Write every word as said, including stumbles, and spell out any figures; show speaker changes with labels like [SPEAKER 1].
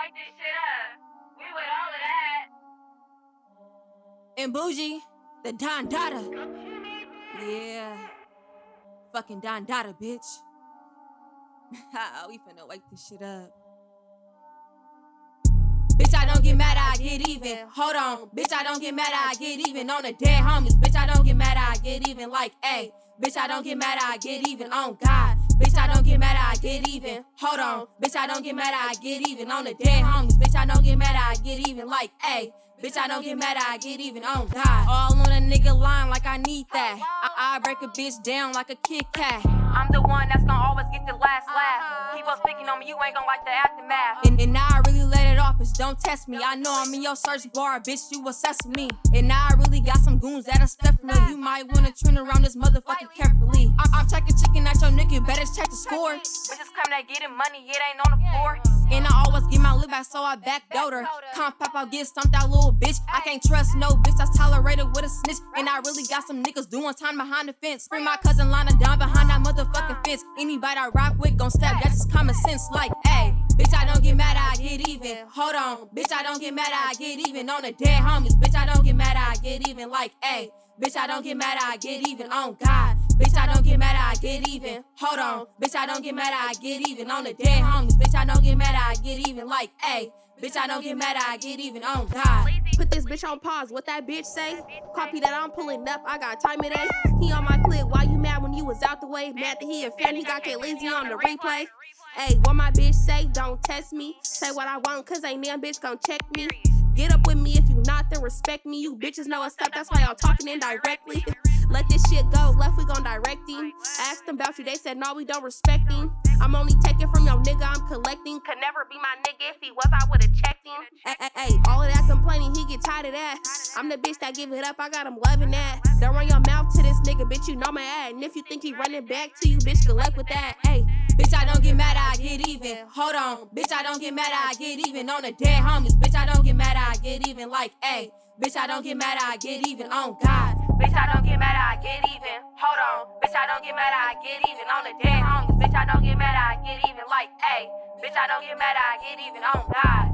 [SPEAKER 1] wake this shit up. We with all of that.
[SPEAKER 2] And Bougie, the Don Dada. Yeah. Fucking Don Dada, bitch. We finna wake this shit up. Bitch, I don't get mad, I get even. Hold on. Bitch, I don't get mad, I get even on the dead homies. Bitch, I don't get mad, I get even. Like, ayy. Bitch, I don't get mad, I get even on God. Bitch, I don't get mad, I get even. Hold on. Bitch, I don't get mad, I get even on the dead homies. Bitch, I don't get mad, I get even. Like, ayy. Bitch, I don't get mad, I get even on God. All on a nigga line like I need that. I, I break a bitch down like a Kit Kat. I'm the one that's gonna always get the last laugh. Keep on speaking on me, you ain't gonna like the aftermath. And, and now I really let it off, bitch, don't test me. I know I'm in your search bar, bitch, you assess me. And now I really got some goons that'll step for me. You might wanna turn around this motherfucker carefully. I, I'm checking chicken at your nigga, better check the score. Bitches claim they getting money, it ain't on the floor. And I always get my lip back, so I backdoor her. Come pop out, get stumped out, little bitch. I can't trust no bitch that's tolerated with a snitch. And I really got some niggas doing time behind the fence. Free my cousin Lana down behind that motherfucking fence. Anybody I rock with gon' step, that's just common sense. Like, ayy, bitch, I don't get mad, I get even. Hold on, bitch, I don't get mad, I get even on the dead homies. Bitch, I don't get mad, I get even. Like, ayy, bitch, I don't get mad, I get even on God. Bitch, I don't get mad, I get even. Hold on, bitch, I don't get mad, I get even on the dead homies. Bitch, I don't get mad, I get even. Like, ayy, bitch, I don't get mad, I get even on God.
[SPEAKER 3] Put this bitch on pause, what that bitch say? Copy that, I'm pulling up, I got time today. He on my clip, why you mad when you was out the way? Mad that he a fan, he got K Lazy on the replay. Hey, what my bitch say, don't test me. Say what I want, cause ain't damn bitch gon' check me. Get up with me, if you not, then respect me. You bitches know what's up, that's why y'all talking indirectly. Let this shit go, left we gon' direct him. Asked them about you, they said no, we don't respect him. I'm only taking from your nigga, I'm collecting. Could never be my nigga, if he was, I would've checked him. Ay, ay, ay, all of that complaining, he get tired of that. I'm the bitch that give it up, I got him loving that. Don't run your mouth to this nigga, bitch, you know my ad. And if you think he running back to you, bitch, good luck with that. Ay.
[SPEAKER 2] Bitch, I don't get mad, I get even. Hold on, bitch, I don't get mad, I get even on the dead homies. Bitch, I don't get mad, I get even. Like, ayy, bitch, I don't get mad, I get even on God. Bitch, I don't get mad, I get even. Hold on, bitch, I don't get mad, I get even on the dead homies. Bitch, I don't get mad, I get even. Like, ayy, bitch, I don't get mad, I get even on God.